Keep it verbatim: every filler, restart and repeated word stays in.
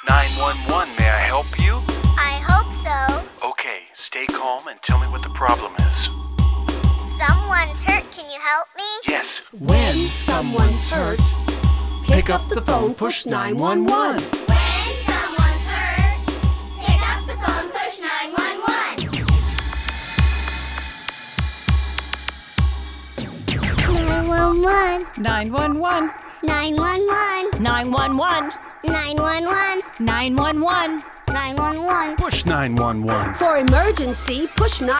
nine one one, may I help you? I hope so. Okay, stay calm and tell me what the problem is. Someone's hurt. Can you help me? Yes. When someone's hurt, pick up the phone, push nine one one. When someone's hurt, pick up the phone, push nine one one. nine one one. nine one one. nine one one. nine one one. nine one one. nine one one. nine one one. Push nine one one. For emergency, push nine one one.